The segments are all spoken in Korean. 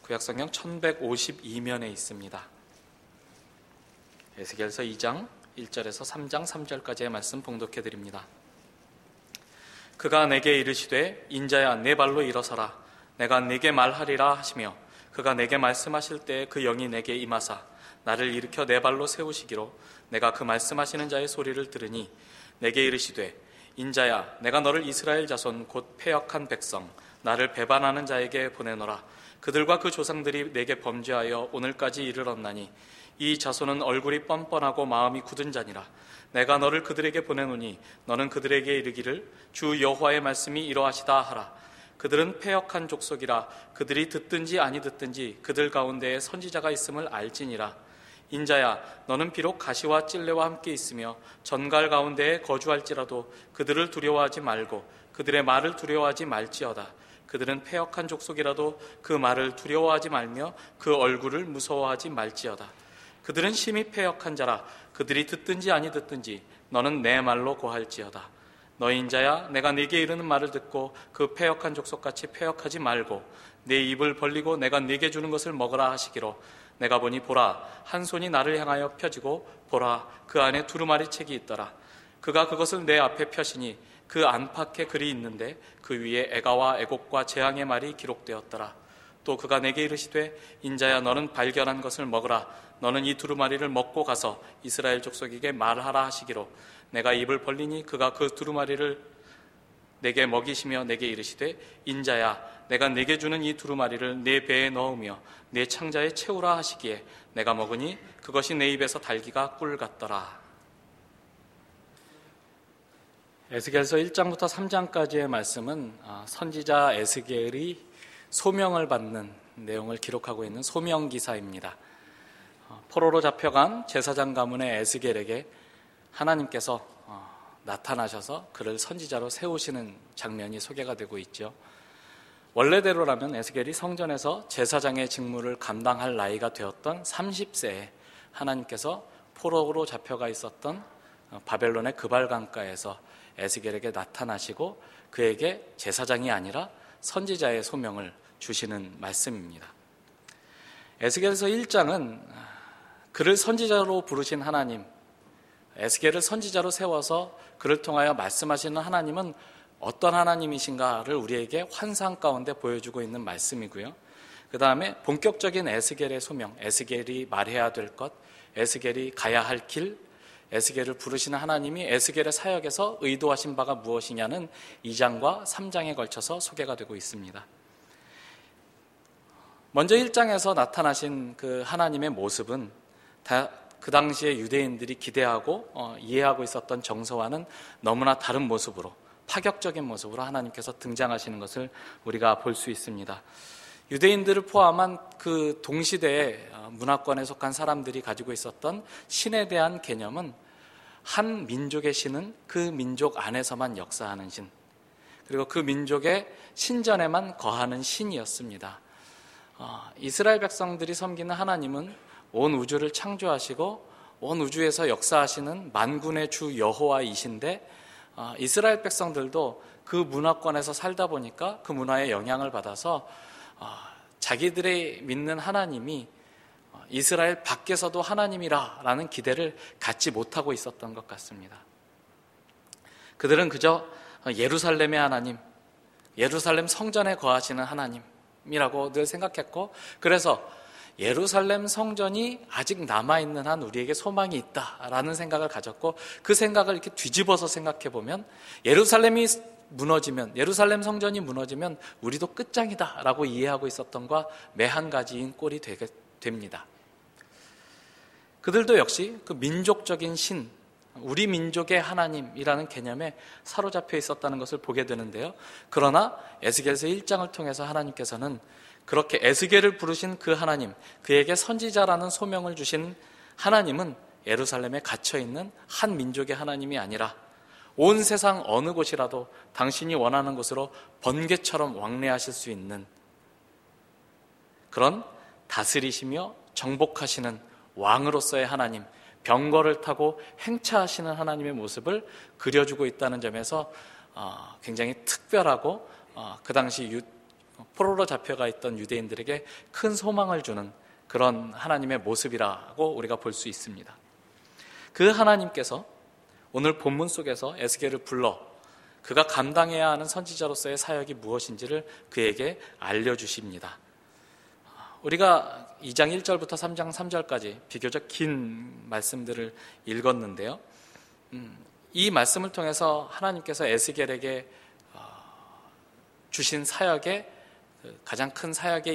구약성경 1152면에 있습니다. 에스겔서 2장 1절에서 3장 3절까지의 말씀 봉독해 드립니다. 그가 내게 이르시되 인자야 내 발로 일어서라 내가 네게 말하리라 하시며 그가 내게 말씀하실 때에 그 영이 내게 임하사 나를 일으켜 내 발로 세우시기로 내가 그 말씀하시는 자의 소리를 들으니 내게 이르시되 인자야 내가 너를 이스라엘 자손 곧 패역한 백성 나를 배반하는 자에게 보내노라. 그들과 그 조상들이 내게 범죄하여 오늘까지 이르렀나니 이 자손은 얼굴이 뻔뻔하고 마음이 굳은 자니라. 내가 너를 그들에게 보내노니 너는 그들에게 이르기를 주 여호와의 말씀이 이러하시다 하라. 그들은 패역한 족속이라. 그들이 듣든지 아니 듣든지 그들 가운데에 선지자가 있음을 알지니라. 인자야 너는 비록 가시와 찔레와 함께 있으며 전갈 가운데에 거주할지라도 그들을 두려워하지 말고 그들의 말을 두려워하지 말지어다. 그들은 패역한 족속이라도 그 말을 두려워하지 말며 그 얼굴을 무서워하지 말지어다. 그들은 심히 패역한 자라. 그들이 듣든지 아니 듣든지 너는 내 말로 고할지어다. 너 인자야 내가 네게 이르는 말을 듣고 그 패역한 족속같이 패역하지 말고 내 입을 벌리고 내가 네게 주는 것을 먹으라 하시기로 내가 보니 보라 한 손이 나를 향하여 펴지고 보라 그 안에 두루마리 책이 있더라. 그가 그것을 내 앞에 펴시니 그 안팎에 글이 있는데 그 위에 애가와 애곡과 재앙의 말이 기록되었더라. 또 그가 내게 이르시되 인자야 너는 발견한 것을 먹으라. 너는 이 두루마리를 먹고 가서 이스라엘 족속에게 말하라 하시기로 내가 입을 벌리니 그가 그 두루마리를 내게 먹이시며 내게 이르시되 인자야 내가 내게 주는 이 두루마리를 내 배에 넣으며 내 창자에 채우라 하시기에 내가 먹으니 그것이 내 입에서 달기가 꿀 같더라. 에스겔서 1장부터 3장까지의 말씀은 선지자 에스겔이 소명을 받는 내용을 기록하고 있는 소명기사입니다. 포로로 잡혀간 제사장 가문의 에스겔에게 하나님께서 나타나셔서 그를 선지자로 세우시는 장면이 소개가 되고 있죠. 원래대로라면 에스겔이 성전에서 제사장의 직무를 감당할 나이가 되었던 30세에 하나님께서 포로로 잡혀가 있었던 바벨론의 그발강가에서 에스겔에게 나타나시고 그에게 제사장이 아니라 선지자의 소명을 주시는 말씀입니다. 에스겔서 1장은 그를 선지자로 부르신 하나님, 에스겔을 선지자로 세워서 그를 통하여 말씀하시는 하나님은 어떤 하나님이신가를 우리에게 환상 가운데 보여주고 있는 말씀이고요. 그 다음에 본격적인 에스겔의 소명, 에스겔이 말해야 될 것, 에스겔이 가야 할 길, 에스겔을 부르시는 하나님이 에스겔의 사역에서 의도하신 바가 무엇이냐는 2장과 3장에 걸쳐서 소개가 되고 있습니다. 먼저 1장에서 나타나신 그 하나님의 모습은 그 당시에 유대인들이 기대하고 이해하고 있었던 정서와는 너무나 다른 모습으로, 파격적인 모습으로 하나님께서 등장하시는 것을 우리가 볼 수 있습니다. 유대인들을 포함한 그 동시대의 문화권에 속한 사람들이 가지고 있었던 신에 대한 개념은 한 민족의 신은 그 민족 안에서만 역사하는 신, 그리고 그 민족의 신전에만 거하는 신이었습니다. 이스라엘 백성들이 섬기는 하나님은 온 우주를 창조하시고 온 우주에서 역사하시는 만군의 주 여호와이신데 이스라엘 백성들도 그 문화권에서 살다 보니까 그 문화에 영향을 받아서 자기들의 믿는 하나님이 이스라엘 밖에서도 하나님이라는 기대를 갖지 못하고 있었던 것 같습니다. 그들은 그저 예루살렘의 하나님, 예루살렘 성전에 거하시는 하나님이라고 늘 생각했고, 그래서 예루살렘 성전이 아직 남아있는 한 우리에게 소망이 있다라는 생각을 가졌고, 그 생각을 이렇게 뒤집어서 생각해 보면 예루살렘이 무너지면, 예루살렘 성전이 무너지면 우리도 끝장이다라고 이해하고 있었던 것과 매한 가지인 꼴이 되게 됩니다. 그들도 역시 그 민족적인 신, 우리 민족의 하나님이라는 개념에 사로잡혀 있었다는 것을 보게 되는데요. 그러나 에스겔서 1장을 통해서 하나님께서는 그렇게 에스겔을 부르신 그 하나님, 그에게 선지자라는 소명을 주신 하나님은 예루살렘에 갇혀있는 한 민족의 하나님이 아니라 온 세상 어느 곳이라도 당신이 원하는 곳으로 번개처럼 왕래하실 수 있는 그런 다스리시며 정복하시는 왕으로서의 하나님, 병거를 타고 행차하시는 하나님의 모습을 그려주고 있다는 점에서 굉장히 특별하고 그 당시 포로로 잡혀가 있던 유대인들에게 큰 소망을 주는 그런 하나님의 모습이라고 우리가 볼 수 있습니다. 그 하나님께서 오늘 본문 속에서 에스겔을 불러 그가 감당해야 하는 선지자로서의 사역이 무엇인지를 그에게 알려주십니다. 우리가 2장 1절부터 3장 3절까지 비교적 긴 말씀들을 읽었는데요. 이 말씀을 통해서 하나님께서 에스겔에게 주신 사역의 가장 큰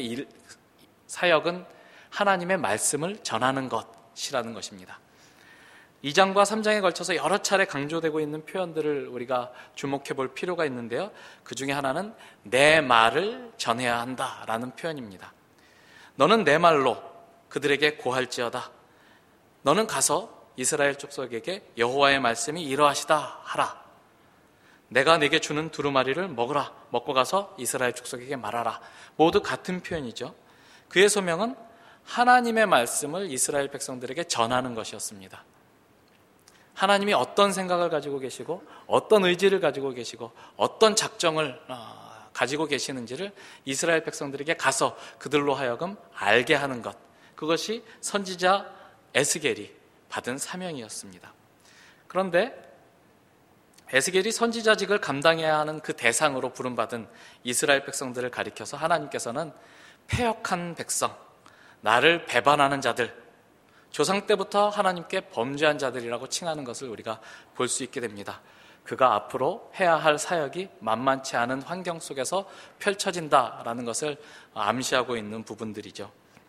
사역은 하나님의 말씀을 전하는 것이라는 것입니다. 2장과 3장에 걸쳐서 여러 차례 강조되고 있는 표현들을 우리가 주목해 볼 필요가 있는데요. 그 중에 하나는 내 말을 전해야 한다라는 표현입니다. 너는 내 말로 그들에게 고할지어다. 너는 가서 이스라엘 족속에게 여호와의 말씀이 이러하시다 하라. 내가 네게 주는 두루마리를 먹으라. 먹고 가서 이스라엘 족속에게 말하라. 모두 같은 표현이죠. 그의 소명은 하나님의 말씀을 이스라엘 백성들에게 전하는 것이었습니다. 하나님이 어떤 생각을 가지고 계시고 어떤 의지를 가지고 계시고 어떤 작정을 가지고 계시는지를 이스라엘 백성들에게 가서 그들로 하여금 알게 하는 것, 그것이 선지자 에스겔이 받은 사명이었습니다. 그런데 에스겔이 선지자직을 감당해야 하는 그 대상으로 부름받은 이스라엘 백성들을 가리켜서 하나님께서는 패역한 백성, 나를 배반하는 자들, 조상 때부터 하나님께 범죄한 자들이라고 칭하는 것을 우리가 볼 수 있게 됩니다. 그가 앞으로 해야 할 사역이 만만치 않은 환경 속에서 펼쳐진다라는 것을 암시하고 있는 부분들이죠.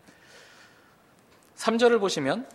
3절을 보시면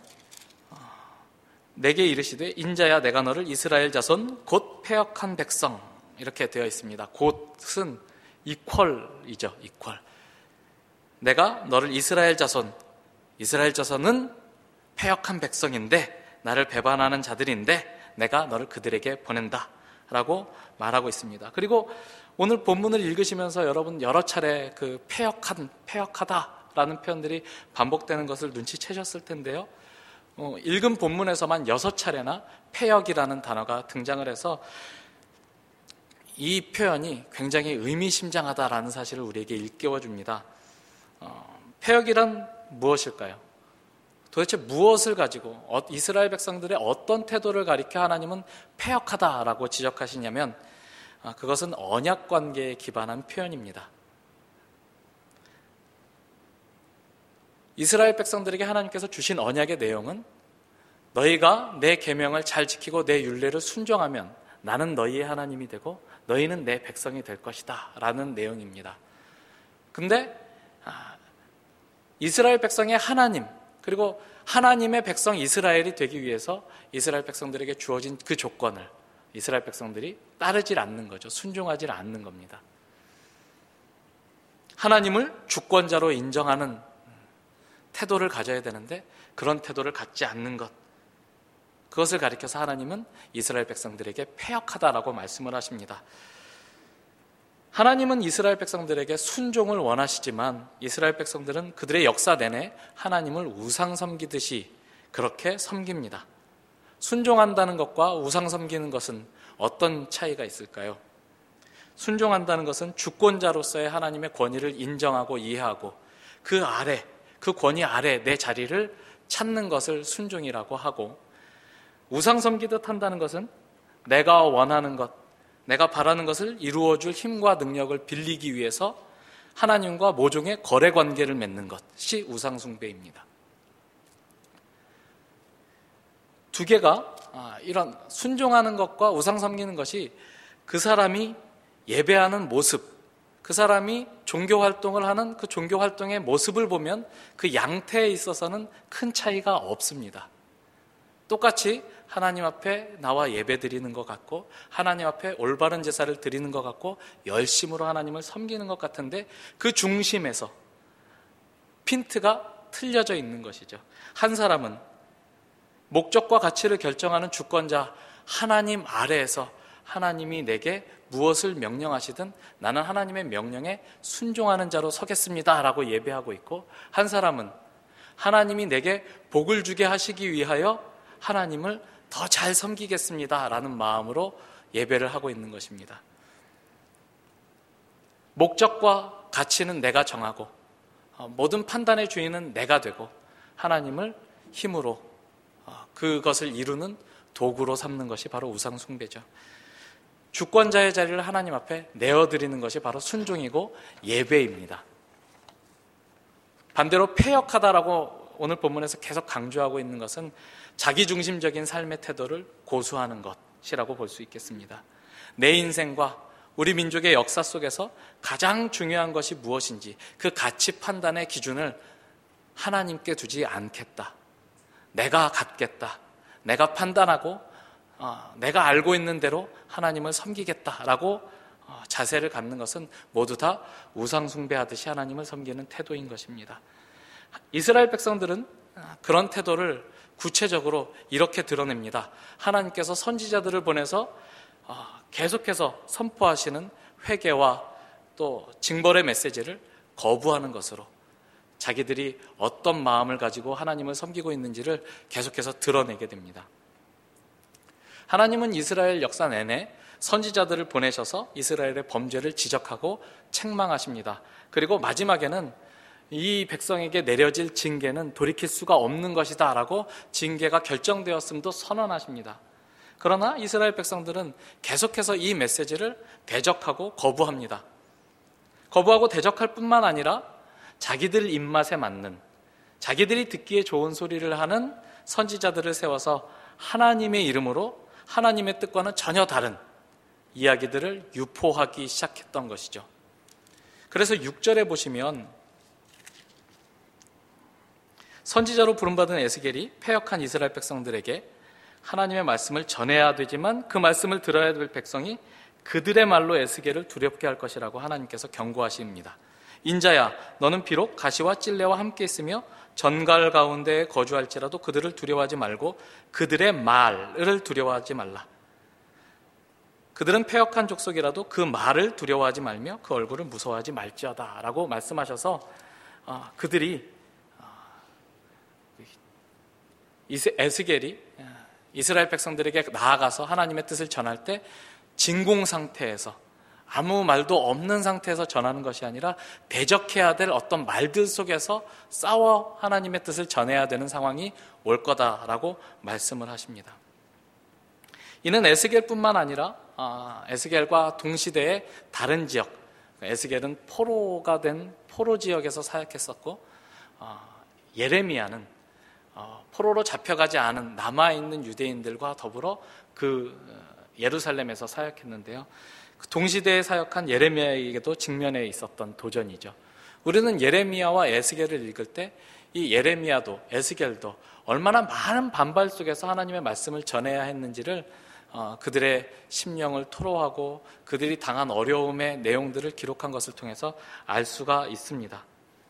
내게 이르시되 인자야 내가 너를 이스라엘 자손 곧 패역한 백성 이렇게 되어 있습니다. 곧은 이퀄이죠. 이퀄. 내가 너를 이스라엘 자손은 패역한 백성인데 나를 배반하는 자들인데 내가 너를 그들에게 보낸다 라고 말하고 있습니다. 그리고 오늘 본문을 읽으시면서 여러분 여러 차례 그 패역하다라는 표현들이 반복되는 것을 눈치채셨을 텐데요. 읽은 본문에서만 6차례나 패역이라는 단어가 등장을 해서 이 표현이 굉장히 의미심장하다라는 사실을 우리에게 일깨워줍니다. 패역이란 무엇일까요? 도대체 무엇을 가지고 이스라엘 백성들의 어떤 태도를 가리켜 하나님은 패역하다라고 지적하시냐면 그것은 언약 관계에 기반한 표현입니다. 이스라엘 백성들에게 하나님께서 주신 언약의 내용은 너희가 내 계명을 잘 지키고 내 율례를 순종하면 나는 너희의 하나님이 되고 너희는 내 백성이 될 것이다 라는 내용입니다. 근데 이스라엘 백성의 하나님 그리고 하나님의 백성 이스라엘이 되기 위해서 이스라엘 백성들에게 주어진 그 조건을 이스라엘 백성들이 따르질 않는 거죠. 순종하지 않는 겁니다. 하나님을 주권자로 인정하는 태도를 가져야 되는데 그런 태도를 갖지 않는 것, 그것을 가리켜서 하나님은 이스라엘 백성들에게 패역하다라고 말씀을 하십니다. 하나님은 이스라엘 백성들에게 순종을 원하시지만 이스라엘 백성들은 그들의 역사 내내 하나님을 우상 섬기듯이 그렇게 섬깁니다. 순종한다는 것과 우상 섬기는 것은 어떤 차이가 있을까요? 순종한다는 것은 주권자로서의 하나님의 권위를 인정하고 이해하고 그 아래, 그 권위 아래 내 자리를 찾는 것을 순종이라고 하고, 우상 섬기듯 한다는 것은 내가 원하는 것, 내가 바라는 것을 이루어줄 힘과 능력을 빌리기 위해서 하나님과 모종의 거래 관계를 맺는 것이 우상 숭배입니다. 두 개가 이런 순종하는 것과 우상 섬기는 것이 그 사람이 예배하는 모습, 그 사람이 종교 활동을 하는 그 종교 활동의 모습을 보면 그 양태에 있어서는 큰 차이가 없습니다. 똑같이 하나님 앞에 나와 예배 드리는 것 같고 하나님 앞에 올바른 제사를 드리는 것 같고 열심으로 하나님을 섬기는 것 같은데 그 중심에서 핀트가 틀려져 있는 것이죠. 한 사람은 목적과 가치를 결정하는 주권자 하나님 아래에서 하나님이 내게 무엇을 명령하시든 나는 하나님의 명령에 순종하는 자로 서겠습니다 라고 예배하고 있고, 한 사람은 하나님이 내게 복을 주게 하시기 위하여 하나님을 더 잘 섬기겠습니다 라는 마음으로 예배를 하고 있는 것입니다. 목적과 가치는 내가 정하고 모든 판단의 주인은 내가 되고 하나님을 힘으로 그것을 이루는 도구로 삼는 것이 바로 우상 숭배죠. 주권자의 자리를 하나님 앞에 내어드리는 것이 바로 순종이고 예배입니다. 반대로 패역하다라고 오늘 본문에서 계속 강조하고 있는 것은 자기중심적인 삶의 태도를 고수하는 것이라고 볼 수 있겠습니다. 내 인생과 우리 민족의 역사 속에서 가장 중요한 것이 무엇인지 그 가치 판단의 기준을 하나님께 두지 않겠다. 내가 갖겠다. 내가 판단하고 내가 알고 있는 대로 하나님을 섬기겠다라고 자세를 갖는 것은 모두 다 우상 숭배하듯이 하나님을 섬기는 태도인 것입니다. 이스라엘 백성들은 그런 태도를 구체적으로 이렇게 드러냅니다. 하나님께서 선지자들을 보내서 계속해서 선포하시는 회개와 또 징벌의 메시지를 거부하는 것으로 자기들이 어떤 마음을 가지고 하나님을 섬기고 있는지를 계속해서 드러내게 됩니다. 하나님은 이스라엘 역사 내내 선지자들을 보내셔서 이스라엘의 범죄를 지적하고 책망하십니다. 그리고 마지막에는 이 백성에게 내려질 징계는 돌이킬 수가 없는 것이다 라고 징계가 결정되었음도 선언하십니다. 그러나 이스라엘 백성들은 계속해서 이 메시지를 대적하고 거부합니다. 거부하고 대적할 뿐만 아니라 자기들 입맛에 맞는, 자기들이 듣기에 좋은 소리를 하는 선지자들을 세워서 하나님의 이름으로 하나님의 뜻과는 전혀 다른 이야기들을 유포하기 시작했던 것이죠. 그래서 6절에 보시면 선지자로 부름받은 에스겔이 패역한 이스라엘 백성들에게 하나님의 말씀을 전해야 되지만 그 말씀을 들어야 될 백성이 그들의 말로 에스겔을 두렵게 할 것이라고 하나님께서 경고하십니다. 인자야, 너는 비록 가시와 찔레와 함께 있으며 전갈 가운데 거주할지라도 그들을 두려워하지 말고 그들의 말을 두려워하지 말라. 그들은 패역한 족속이라도 그 말을 두려워하지 말며 그 얼굴을 무서워하지 말지어다 라고 말씀하셔서 그들이 에스겔이 이스라엘 백성들에게 나아가서 하나님의 뜻을 전할 때 진공 상태에서 아무 말도 없는 상태에서 전하는 것이 아니라 대적해야 될 어떤 말들 속에서 싸워 하나님의 뜻을 전해야 되는 상황이 올 거다라고 말씀을 하십니다. 이는 에스겔뿐만 아니라 에스겔과 동시대의 다른 지역, 에스겔은 포로가 된 포로 지역에서 사역했었고 예레미야는 포로로 잡혀가지 않은 남아있는 유대인들과 더불어 그 예루살렘에서 사역했는데요. 동시대에 사역한 예레미야에게도 직면해 있었던 도전이죠. 우리는 예레미야와 에스겔을 읽을 때 이 예레미야도 에스겔도 얼마나 많은 반발 속에서 하나님의 말씀을 전해야 했는지를 그들의 심령을 토로하고 그들이 당한 어려움의 내용들을 기록한 것을 통해서 알 수가 있습니다.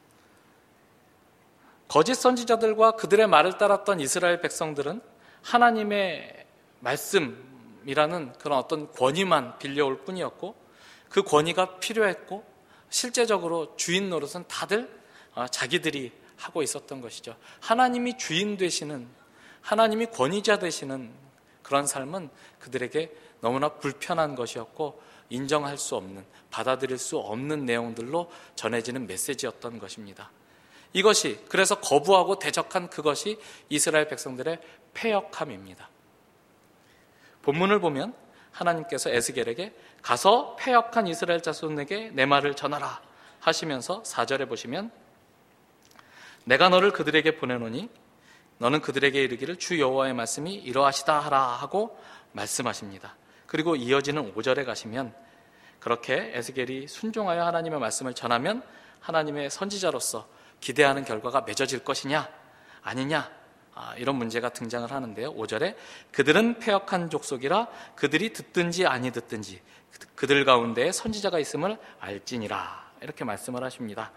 거짓 선지자들과 그들의 말을 따랐던 이스라엘 백성들은 하나님의 말씀이라는 그런 어떤 권위만 빌려올 뿐이었고 그 권위가 필요했고 실제적으로 주인 노릇은 다들 자기들이 하고 있었던 것이죠. 하나님이 주인 되시는, 하나님이 권위자 되시는 그런 삶은 그들에게 너무나 불편한 것이었고 인정할 수 없는, 받아들일 수 없는 내용들로 전해지는 메시지였던 것입니다. 이것이, 그래서 거부하고 대적한 그것이 이스라엘 백성들의 패역함입니다. 본문을 보면 하나님께서 에스겔에게 가서 패역한 이스라엘 자손에게 내 말을 전하라 하시면서 4절에 보시면 내가 너를 그들에게 보내노니 너는 그들에게 이르기를 주 여호와의 말씀이 이러하시다 하라 하고 말씀하십니다. 그리고 이어지는 5절에 가시면 그렇게 에스겔이 순종하여 하나님의 말씀을 전하면 하나님의 선지자로서 기대하는 결과가 맺어질 것이냐 아니냐 이런 문제가 등장을 하는데요. 5절에 그들은 패역한 족속이라 그들이 듣든지 아니 듣든지 그들 가운데 선지자가 있음을 알지니라 이렇게 말씀을 하십니다.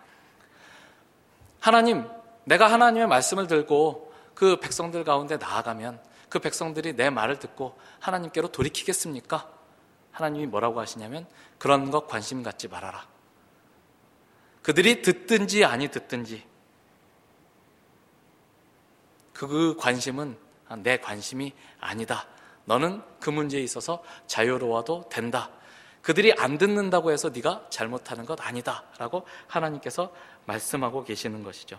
하나님, 내가 하나님의 말씀을 들고 그 백성들 가운데 나아가면 그 백성들이 내 말을 듣고 하나님께로 돌이키겠습니까? 하나님이 뭐라고 하시냐면 그런 것 관심 갖지 말아라. 그들이 듣든지 아니 듣든지 그 관심은 내 관심이 아니다. 너는 그 문제에 있어서 자유로워도 된다. 그들이 안 듣는다고 해서 네가 잘못하는 것 아니다 라고 하나님께서 말씀하고 계시는 것이죠.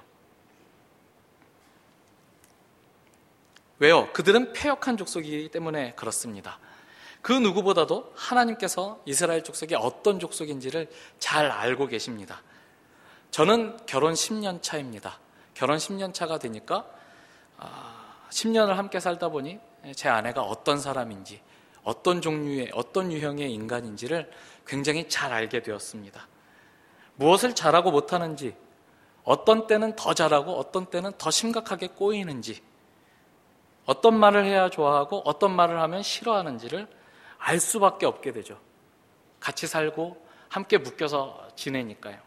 왜요? 그들은 패역한 족속이기 때문에 그렇습니다. 그 누구보다도 하나님께서 이스라엘 족속이 어떤 족속인지를 잘 알고 계십니다. 저는 결혼 10년 차입니다. 결혼 10년 차가 되니까 10년을 함께 살다 보니 제 아내가 어떤 사람인지, 어떤 종류의, 어떤 유형의 인간인지를 굉장히 잘 알게 되었습니다. 무엇을 잘하고 못하는지, 어떤 때는 더 잘하고 어떤 때는 더 심각하게 꼬이는지, 어떤 말을 해야 좋아하고 어떤 말을 하면 싫어하는지를 알 수밖에 없게 되죠. 같이 살고 함께 묶여서 지내니까요.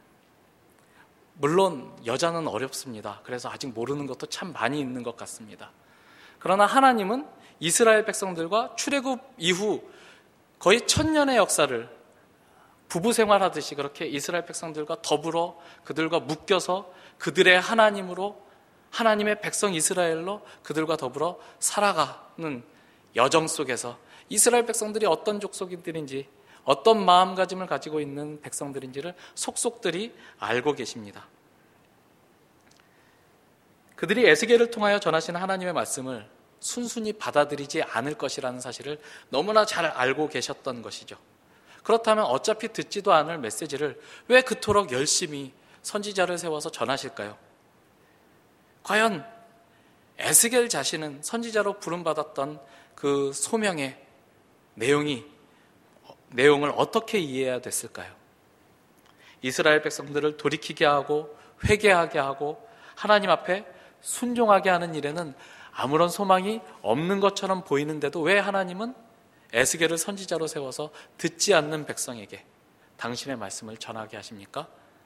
물론 여자는 어렵습니다. 그래서 아직 모르는 것도 참 많이 있는 것 같습니다. 그러나 하나님은 이스라엘 백성들과 출애굽 이후 거의 1000년의 역사를 부부 생활하듯이 그렇게 이스라엘 백성들과 더불어 그들과 묶여서 그들의 하나님으로, 하나님의 백성 이스라엘로 그들과 더불어 살아가는 여정 속에서 이스라엘 백성들이 어떤 족속들인지, 어떤 마음가짐을 가지고 있는 백성들인지를 속속들이 알고 계십니다. 그들이 에스겔을 통하여 전하시는 하나님의 말씀을 순순히 받아들이지 않을 것이라는 사실을 너무나 잘 알고 계셨던 것이죠. 그렇다면 어차피 듣지도 않을 메시지를 왜 그토록 열심히 선지자를 세워서 전하실까요? 과연 에스겔 자신은 선지자로 부름받았던 그 소명의 내용을 어떻게 이해해야 됐을까요? 이스라엘 백성들을 돌이키게 하고 회개하게 하고 하나님 앞에 순종하게 하는 일에는 아무런 소망이 없는 것처럼 보이는데도 왜 하나님은 에스겔을 선지자로 세워서 듣지 않는 백성에게 당신의 말씀을 전하게 하십니까?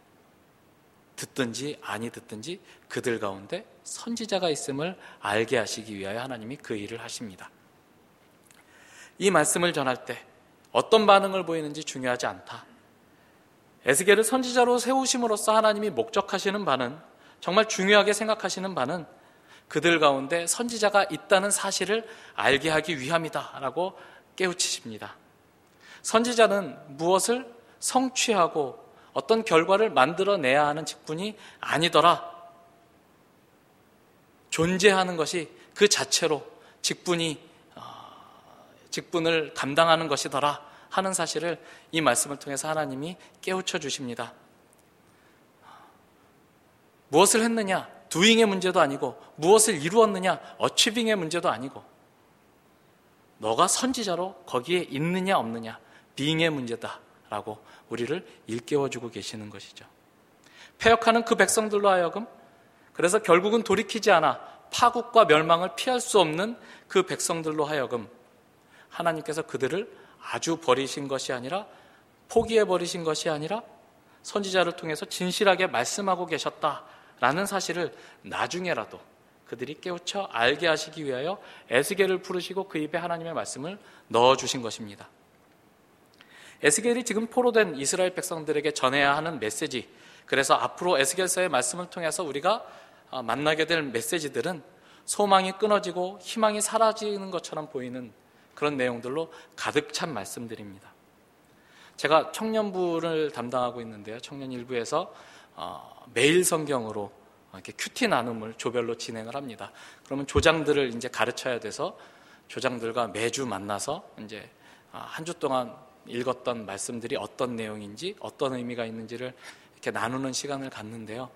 듣든지 아니 듣든지 그들 가운데 선지자가 있음을 알게 하시기 위하여 하나님이 그 일을 하십니다. 이 말씀을 전할 때 어떤 반응을 보이는지 중요하지 않다. 에스겔을 선지자로 세우심으로써 하나님이 목적하시는 바는, 정말 중요하게 생각하시는 바는 그들 가운데 선지자가 있다는 사실을 알게 하기 위함이다 라고 깨우치십니다. 선지자는 무엇을 성취하고 어떤 결과를 만들어내야 하는 직분이 아니더라. 존재하는 것이 그 자체로 직분을 감당하는 것이더라 하는 사실을 이 말씀을 통해서 하나님이 깨우쳐 주십니다. 무엇을 했느냐, doing의 문제도 아니고 무엇을 이루었느냐, achieving의 문제도 아니고 너가 선지자로 거기에 있느냐 없느냐, being의 문제다라고 우리를 일깨워주고 계시는 것이죠. 패역하는 그 백성들로 하여금, 그래서 결국은 돌이키지 않아 파국과 멸망을 피할 수 없는 그 백성들로 하여금 하나님께서 그들을 아주 버리신 것이 아니라, 포기해버리신 것이 아니라 선지자를 통해서 진실하게 말씀하고 계셨다라는 사실을 나중에라도 그들이 깨우쳐 알게 하시기 위하여 에스겔을 부르시고 그 입에 하나님의 말씀을 넣어주신 것입니다. 에스겔이 지금 포로된 이스라엘 백성들에게 전해야 하는 메시지, 그래서 앞으로 에스겔서의 말씀을 통해서 우리가 만나게 될 메시지들은 소망이 끊어지고 희망이 사라지는 것처럼 보이는 그런 내용들로 가득 찬 말씀들입니다. 제가 청년부를 담당하고 있는데요. 청년 일부에서 매일 성경으로 이렇게 큐티 나눔을 조별로 진행을 합니다. 그러면 조장들을 이제 가르쳐야 돼서 조장들과 매주 만나서 이제 한 주 동안 읽었던 말씀들이 어떤 내용인지, 어떤 의미가 있는지를 이렇게 나누는 시간을 갖는데요.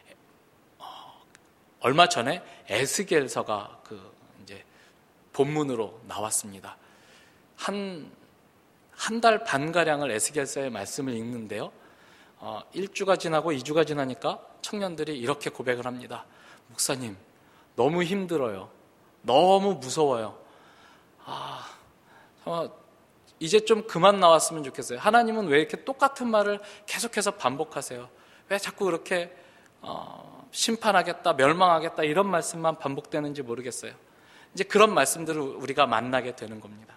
얼마 전에 에스겔서가 이제 본문으로 나왔습니다. 한 달 반가량을 에스겔서의 말씀을 읽는데요. 1주가 지나고 2주가 지나니까 청년들이 이렇게 고백을 합니다. 목사님, 너무 힘들어요. 너무 무서워요. 이제 좀 그만 나왔으면 좋겠어요. 하나님은 왜 이렇게 똑같은 말을 계속해서 반복하세요? 왜 자꾸 그렇게 심판하겠다, 멸망하겠다 이런 말씀만 반복되는지 모르겠어요. 이제 그런 말씀들을 우리가 만나게 되는 겁니다.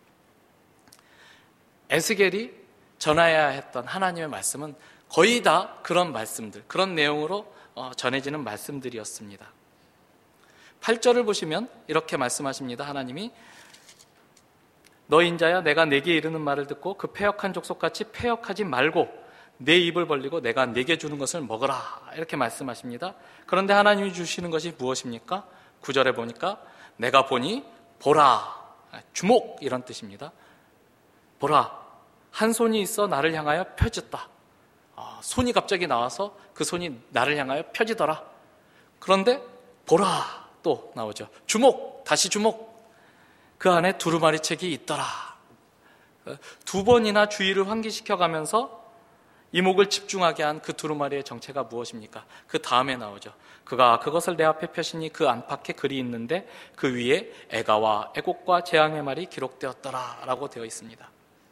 에스겔이 전해야 했던 하나님의 말씀은 거의 다 그런 말씀들, 그런 내용으로 전해지는 말씀들이었습니다. 8절을 보시면 이렇게 말씀하십니다. 하나님이 너 인자야 내가 네게 이르는 말을 듣고 그 패역한 족속같이 패역하지 말고 내 입을 벌리고 내가 네게 주는 것을 먹으라, 이렇게 말씀하십니다. 그런데 하나님이 주시는 것이 무엇입니까? 9절에 보니까 내가 보니 보라, 주목, 이런 뜻입니다. 보라, 한 손이 있어 나를 향하여 펴졌다. 손이 갑자기 나와서 그 손이 나를 향하여 펴지더라. 그런데 보라 또 나오죠. 주목, 다시 주목. 그 안에 두루마리 책이 있더라. 두 번이나 주의를 환기시켜가면서 이목을 집중하게 한 그 두루마리의 정체가 무엇입니까? 그 다음에 나오죠. 그가 그것을 내 앞에 펴시니 그 안팎에 글이 있는데 그 위에 애가와 애곡과 재앙의 말이 기록되었더라 라고 되어 있습니다.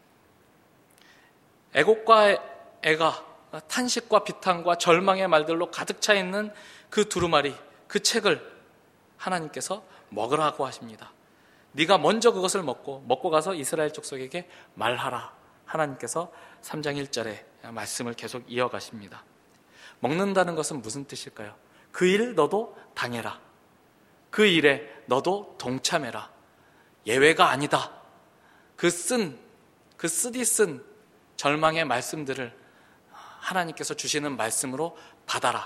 애곡과 애가, 탄식과 비탄과 절망의 말들로 가득 차 있는 그 두루마리, 그 책을 하나님께서 먹으라고 하십니다. 네가 먼저 그것을 먹고 가서 이스라엘 족속에게 말하라. 하나님께서 3장 1절에 말씀을 계속 이어가십니다. 먹는다는 것은 무슨 뜻일까요? 그 일 너도 당해라. 그 일에 너도 동참해라. 예외가 아니다. 그 쓰디 쓴 절망의 말씀들을 하나님께서 주시는 말씀으로 받아라.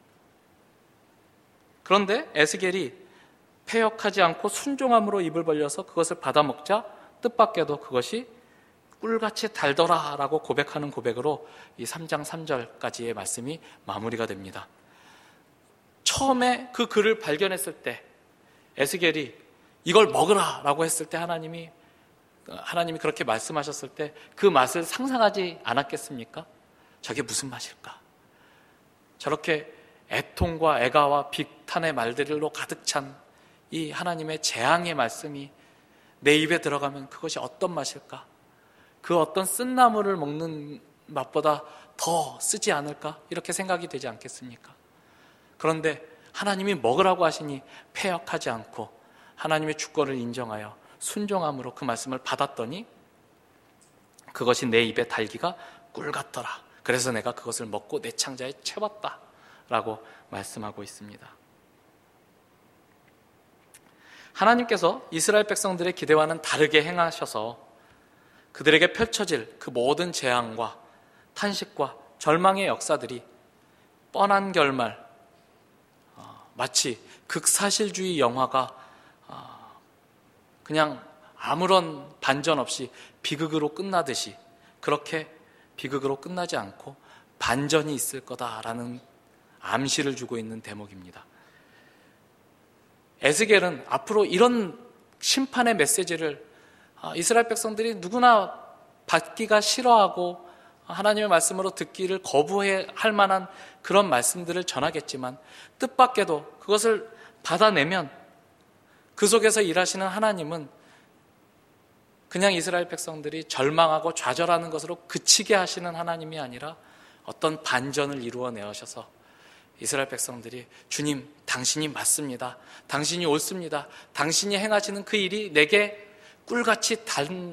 그런데 에스겔이 패역하지 않고 순종함으로 입을 벌려서 그것을 받아먹자 뜻밖에도 그것이 꿀같이 달더라 라고 고백하는 고백으로 이 3장 3절까지의 말씀이 마무리가 됩니다. 처음에 그 글을 발견했을 때 에스겔이 이걸 먹으라 라고 했을 때 하나님이 그렇게 말씀하셨을 때 그 맛을 상상하지 않았겠습니까? 저게 무슨 맛일까? 저렇게 애통과 애가와 비탄의 말들로 가득 찬 이 하나님의 재앙의 말씀이 내 입에 들어가면 그것이 어떤 맛일까? 그 어떤 쓴나물을 먹는 맛보다 더 쓰지 않을까? 이렇게 생각이 되지 않겠습니까? 그런데 하나님이 먹으라고 하시니 패역하지 않고 하나님의 주권을 인정하여 순종함으로 그 말씀을 받았더니 그것이 내 입에 달기가 꿀 같더라. 그래서 내가 그것을 먹고 내 창자에 채웠다 라고 말씀하고 있습니다. 하나님께서 이스라엘 백성들의 기대와는 다르게 행하셔서 그들에게 펼쳐질 그 모든 재앙과 탄식과 절망의 역사들이 뻔한 결말, 마치 극사실주의 영화가 그냥 아무런 반전 없이 비극으로 끝나듯이 그렇게 비극으로 끝나지 않고 반전이 있을 거다라는 암시를 주고 있는 대목입니다. 에스겔은 앞으로 이런 심판의 메시지를 이스라엘 백성들이 누구나 받기가 싫어하고 하나님의 말씀으로 듣기를 거부할 만한 그런 말씀들을 전하겠지만 뜻밖에도 그것을 받아내면 그 속에서 일하시는 하나님은 그냥 이스라엘 백성들이 절망하고 좌절하는 것으로 그치게 하시는 하나님이 아니라 어떤 반전을 이루어내셔서 이스라엘 백성들이 주님, 당신이 맞습니다. 당신이 옳습니다. 당신이 행하시는 그 일이 내게 꿀같이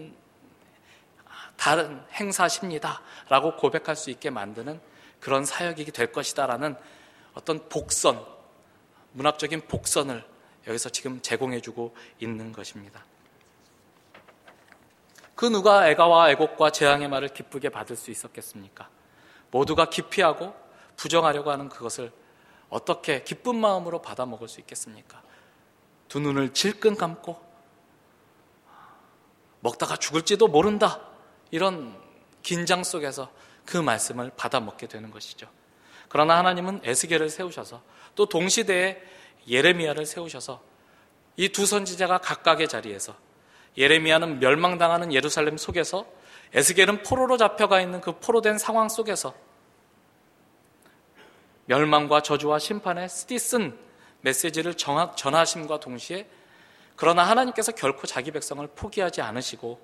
다른 행사십니다 라고 고백할 수 있게 만드는 그런 사역이 될 것이다 라는 어떤 복선, 문학적인 복선을 여기서 지금 제공해주고 있는 것입니다. 그 누가 애가와 애곡과 재앙의 말을 기쁘게 받을 수 있었겠습니까? 모두가 기피하고 부정하려고 하는 그것을 어떻게 기쁜 마음으로 받아 먹을 수 있겠습니까? 두 눈을 질끈 감고 먹다가 죽을지도 모른다, 이런 긴장 속에서 그 말씀을 받아 먹게 되는 것이죠. 그러나 하나님은 에스겔을 세우셔서 또 동시대에 예레미야를 세우셔서 이 두 선지자가 각각의 자리에서 예레미야는 멸망당하는 예루살렘 속에서 에스겔은 포로로 잡혀가 있는 그 포로된 상황 속에서 멸망과 저주와 심판의 쓰디쓴 메시지를 전하심과 동시에 그러나 하나님께서 결코 자기 백성을 포기하지 않으시고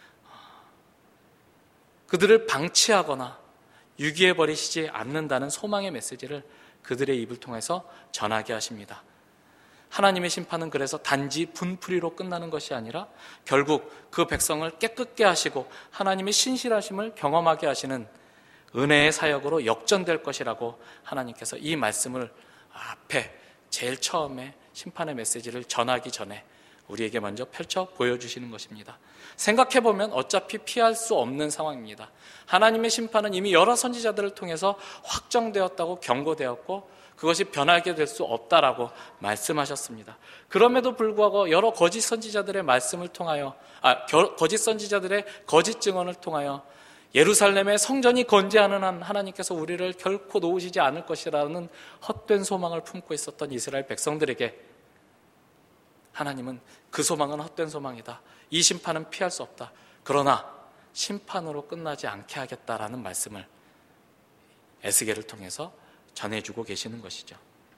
그들을 방치하거나 유기해버리시지 않는다는 소망의 메시지를 그들의 입을 통해서 전하게 하십니다. 하나님의 심판은 그래서 단지 분풀이로 끝나는 것이 아니라 결국 그 백성을 깨끗게 하시고 하나님의 신실하심을 경험하게 하시는 은혜의 사역으로 역전될 것이라고 하나님께서 이 말씀을 앞에 제일 처음에 심판의 메시지를 전하기 전에 우리에게 먼저 펼쳐 보여주시는 것입니다. 생각해보면 어차피 피할 수 없는 상황입니다. 하나님의 심판은 이미 여러 선지자들을 통해서 확정되었다고 경고되었고 그것이 변하게 될 수 없다라고 말씀하셨습니다. 그럼에도 불구하고 여러 거짓 선지자들의 말씀을 통하여 거짓 선지자들의 거짓 증언을 통하여 예루살렘의 성전이 건재하는 한 하나님께서 우리를 결코 놓으시지 않을 것이라는 헛된 소망을 품고 있었던 이스라엘 백성들에게 하나님은 그 소망은 헛된 소망이다. 이 심판은 피할 수 없다. 그러나 심판으로 끝나지 않게 하겠다라는 말씀을 에스겔을 통해서 전해주고 계시는 것이죠.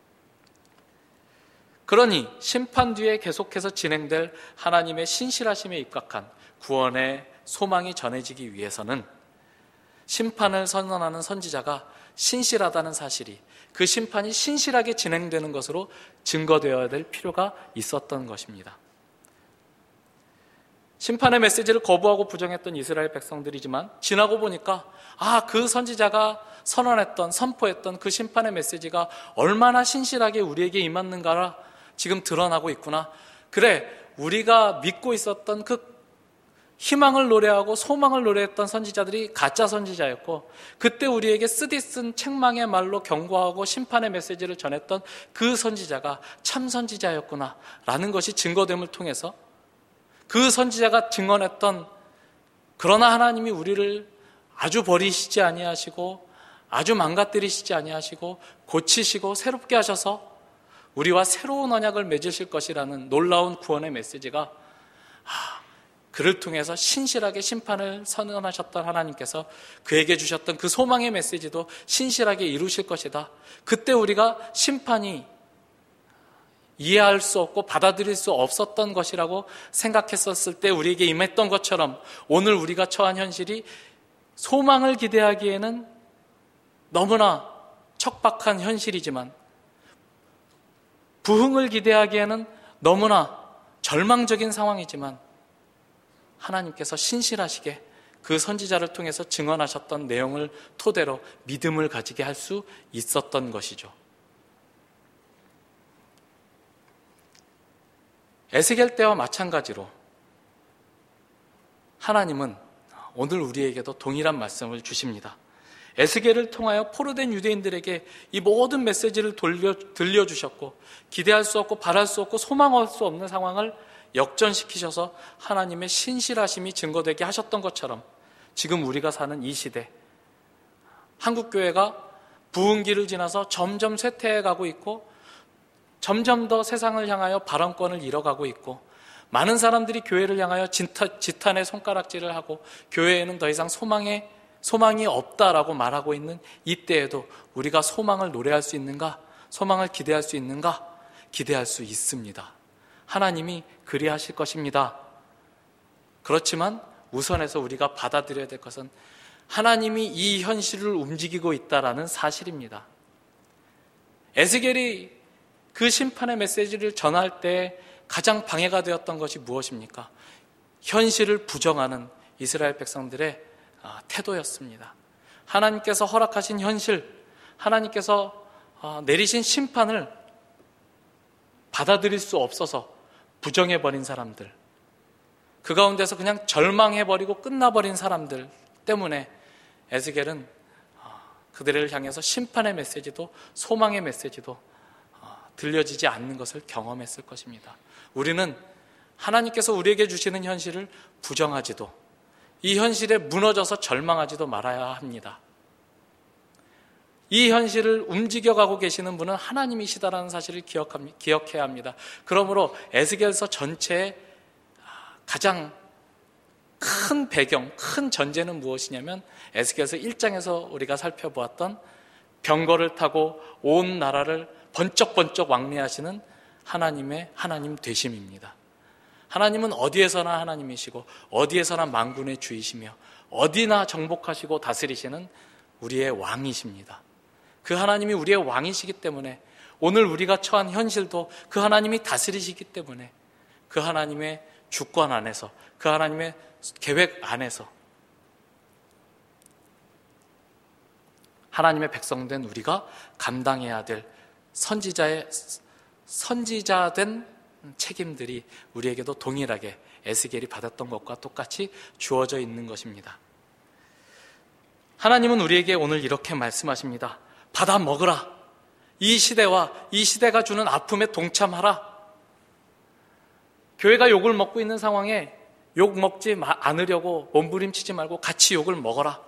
그러니 심판 뒤에 계속해서 진행될 하나님의 신실하심에 입각한 구원의 소망이 전해지기 위해서는 심판을 선언하는 선지자가 신실하다는 사실이 그 심판이 신실하게 진행되는 것으로 증거되어야 될 필요가 있었던 것입니다. 심판의 메시지를 거부하고 부정했던 이스라엘 백성들이지만 지나고 보니까 그 선지자가 선언했던 선포했던 그 심판의 메시지가 얼마나 신실하게 우리에게 임했는가가 지금 드러나고 있구나. 그래, 우리가 믿고 있었던 그 희망을 노래하고 소망을 노래했던 선지자들이 가짜 선지자였고 그때 우리에게 쓰디쓴 책망의 말로 경고하고 심판의 메시지를 전했던 그 선지자가 참 선지자였구나 라는 것이 증거됨을 통해서 그 선지자가 증언했던 그러나 하나님이 우리를 아주 버리시지 아니하시고 아주 망가뜨리시지 아니하시고 고치시고 새롭게 하셔서 우리와 새로운 언약을 맺으실 것이라는 놀라운 구원의 메시지가 그를 통해서 신실하게 심판을 선언하셨던 하나님께서 그에게 주셨던 그 소망의 메시지도 신실하게 이루실 것이다. 그때 우리가 심판이 이해할 수 없고 받아들일 수 없었던 것이라고 생각했었을 때 우리에게 임했던 것처럼 오늘 우리가 처한 현실이 소망을 기대하기에는 너무나 척박한 현실이지만 부흥을 기대하기에는 너무나 절망적인 상황이지만 하나님께서 신실하시게 그 선지자를 통해서 증언하셨던 내용을 토대로 믿음을 가지게 할 수 있었던 것이죠. 에스겔 때와 마찬가지로 하나님은 오늘 우리에게도 동일한 말씀을 주십니다. 에스겔을 통하여 포로된 유대인들에게 이 모든 메시지를 들려주셨고 기대할 수 없고 바랄 수 없고 소망할 수 없는 상황을 역전시키셔서 하나님의 신실하심이 증거되게 하셨던 것처럼 지금 우리가 사는 이 시대 한국교회가 부흥기를 지나서 점점 쇠퇴해가고 있고 점점 더 세상을 향하여 발언권을 잃어가고 있고 많은 사람들이 교회를 향하여 지탄의 손가락질을 하고 교회에는 더 이상 소망이 없다라고 말하고 있는 이때에도 우리가 소망을 노래할 수 있는가? 소망을 기대할 수 있는가? 기대할 수 있습니다. 하나님이 그리하실 것입니다. 그렇지만 우선해서 우리가 받아들여야 될 것은 하나님이 이 현실을 움직이고 있다라는 사실입니다. 에스겔이 그 심판의 메시지를 전할 때 가장 방해가 되었던 것이 무엇입니까? 현실을 부정하는 이스라엘 백성들의 태도였습니다. 하나님께서 허락하신 현실, 하나님께서 내리신 심판을 받아들일 수 없어서 부정해버린 사람들, 그 가운데서 그냥 절망해버리고 끝나버린 사람들 때문에 에스겔은 그들을 향해서 심판의 메시지도 소망의 메시지도 들려지지 않는 것을 경험했을 것입니다. 우리는 하나님께서 우리에게 주시는 현실을 부정하지도 이 현실에 무너져서 절망하지도 말아야 합니다. 이 현실을 움직여가고 계시는 분은 하나님이시다라는 사실을 기억해야 합니다. 그러므로 에스겔서 전체의 가장 큰 배경, 큰 전제는 무엇이냐면 에스겔서 1장에서 우리가 살펴보았던 병거를 타고 온 나라를 번쩍번쩍 왕래하시는 하나님의 하나님 되심입니다. 하나님은 어디에서나 하나님이시고 어디에서나 만군의 주이시며 어디나 정복하시고 다스리시는 우리의 왕이십니다. 그 하나님이 우리의 왕이시기 때문에 오늘 우리가 처한 현실도 그 하나님이 다스리시기 때문에 그 하나님의 주권 안에서 그 하나님의 계획 안에서 하나님의 백성된 우리가 감당해야 될 선지자된 책임들이 우리에게도 동일하게 에스겔이 받았던 것과 똑같이 주어져 있는 것입니다. 하나님은 우리에게 오늘 이렇게 말씀하십니다. 받아 먹으라. 이 시대와 이 시대가 주는 아픔에 동참하라. 교회가 욕을 먹고 있는 상황에 욕 먹지 않으려고 몸부림치지 말고 같이 욕을 먹어라.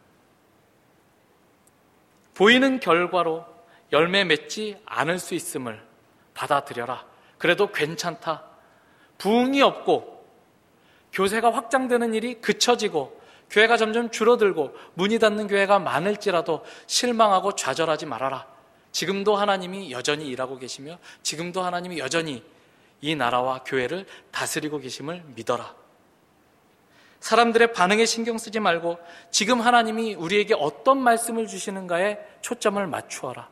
보이는 결과로 열매 맺지 않을 수 있음을 받아들여라. 그래도 괜찮다. 부흥이 없고 교세가 확장되는 일이 그쳐지고 교회가 점점 줄어들고 문이 닫는 교회가 많을지라도 실망하고 좌절하지 말아라. 지금도 하나님이 여전히 일하고 계시며 지금도 하나님이 여전히 이 나라와 교회를 다스리고 계심을 믿어라. 사람들의 반응에 신경 쓰지 말고 지금 하나님이 우리에게 어떤 말씀을 주시는가에 초점을 맞추어라.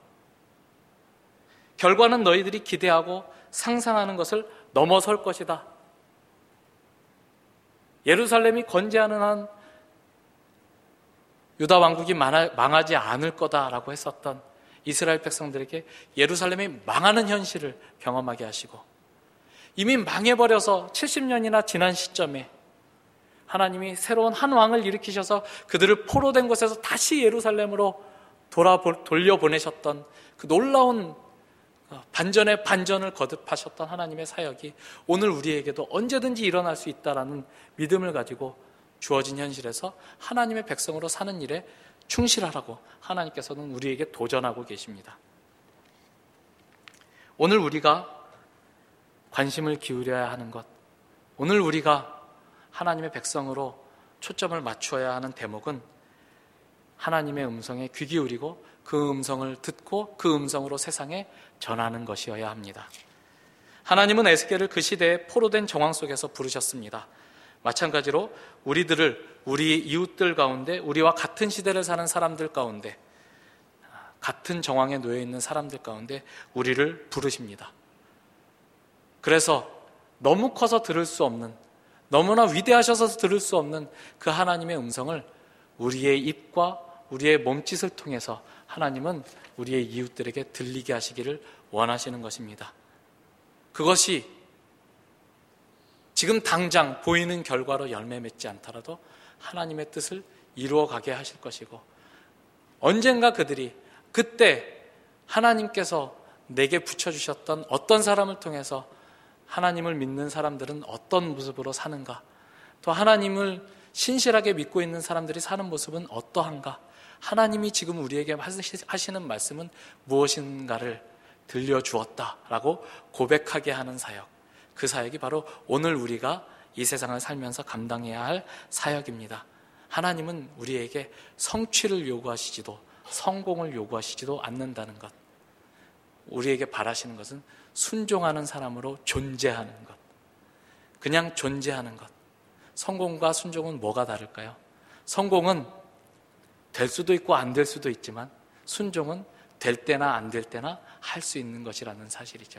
결과는 너희들이 기대하고 상상하는 것을 넘어설 것이다. 예루살렘이 건재하는 한 유다 왕국이 망하지 않을 거다라고 했었던 이스라엘 백성들에게 예루살렘이 망하는 현실을 경험하게 하시고 이미 망해버려서 70년이나 지난 시점에 하나님이 새로운 한 왕을 일으키셔서 그들을 포로된 곳에서 다시 예루살렘으로 돌려보내셨던 그 놀라운 반전의 반전을 거듭하셨던 하나님의 사역이 오늘 우리에게도 언제든지 일어날 수 있다라는 믿음을 가지고 주어진 현실에서 하나님의 백성으로 사는 일에 충실하라고 하나님께서는 우리에게 도전하고 계십니다. 오늘 우리가 관심을 기울여야 하는 것, 오늘 우리가 하나님의 백성으로 초점을 맞추어야 하는 대목은 하나님의 음성에 귀 기울이고 그 음성을 듣고 그 음성으로 세상에 전하는 것이어야 합니다. 하나님은 에스겔을 그 시대의 포로된 정황 속에서 부르셨습니다. 마찬가지로 우리들을 우리 이웃들 가운데 우리와 같은 시대를 사는 사람들 가운데 같은 정황에 놓여 있는 사람들 가운데 우리를 부르십니다. 그래서 너무 커서 들을 수 없는 너무나 위대하셔서 들을 수 없는 그 하나님의 음성을 우리의 입과 우리의 몸짓을 통해서 하나님은 우리의 이웃들에게 들리게 하시기를 원하시는 것입니다. 그것이 지금 당장 보이는 결과로 열매 맺지 않더라도 하나님의 뜻을 이루어가게 하실 것이고 언젠가 그들이 그때 하나님께서 내게 붙여주셨던 어떤 사람을 통해서 하나님을 믿는 사람들은 어떤 모습으로 사는가, 또 하나님을 신실하게 믿고 있는 사람들이 사는 모습은 어떠한가, 하나님이 지금 우리에게 하시는 말씀은 무엇인가를 들려주었다라고 고백하게 하는 사역, 그 사역이 바로 오늘 우리가 이 세상을 살면서 감당해야 할 사역입니다. 하나님은 우리에게 성취를 요구하시지도 성공을 요구하시지도 않는다는 것, 우리에게 바라시는 것은 순종하는 사람으로 존재하는 것, 그냥 존재하는 것. 성공과 순종은 뭐가 다를까요? 성공은 될 수도 있고 안 될 수도 있지만 순종은 될 때나 안 될 때나 할 수 있는 것이라는 사실이죠.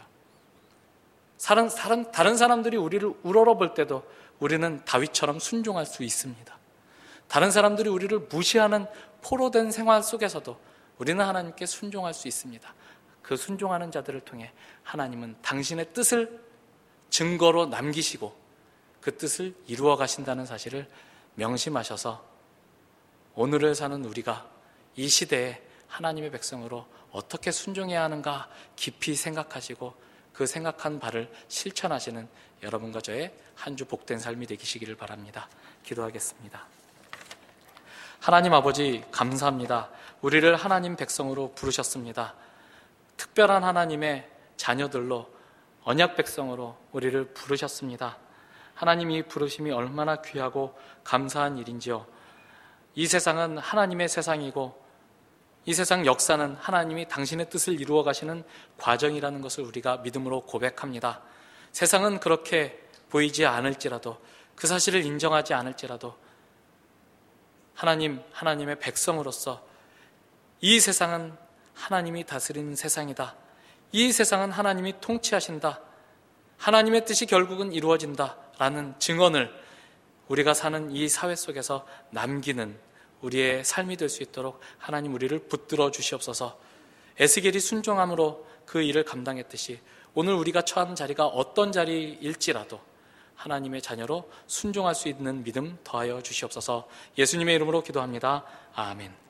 다른 사람들이 우리를 우러러볼 때도 우리는 다윗처럼 순종할 수 있습니다. 다른 사람들이 우리를 무시하는 포로된 생활 속에서도 우리는 하나님께 순종할 수 있습니다. 그 순종하는 자들을 통해 하나님은 당신의 뜻을 증거로 남기시고 그 뜻을 이루어 가신다는 사실을 명심하셔서 오늘을 사는 우리가 이 시대에 하나님의 백성으로 어떻게 순종해야 하는가 깊이 생각하시고 그 생각한 바를 실천하시는 여러분과 저의 한 주 복된 삶이 되시기를 바랍니다. 기도하겠습니다. 하나님 아버지 감사합니다. 우리를 하나님 백성으로 부르셨습니다. 특별한 하나님의 자녀들로 언약 백성으로 우리를 부르셨습니다. 하나님 이 부르심이 얼마나 귀하고 감사한 일인지요. 이 세상은 하나님의 세상이고 이 세상 역사는 하나님이 당신의 뜻을 이루어 가시는 과정이라는 것을 우리가 믿음으로 고백합니다. 세상은 그렇게 보이지 않을지라도 그 사실을 인정하지 않을지라도 하나님의 백성으로서 이 세상은 하나님이 다스리는 세상이다. 이 세상은 하나님이 통치하신다. 하나님의 뜻이 결국은 이루어진다. 라는 증언을 우리가 사는 이 사회 속에서 남기는 우리의 삶이 될 수 있도록 하나님 우리를 붙들어 주시옵소서. 에스겔이 순종함으로 그 일을 감당했듯이 오늘 우리가 처한 자리가 어떤 자리일지라도 하나님의 자녀로 순종할 수 있는 믿음 더하여 주시옵소서. 예수님의 이름으로 기도합니다. 아멘.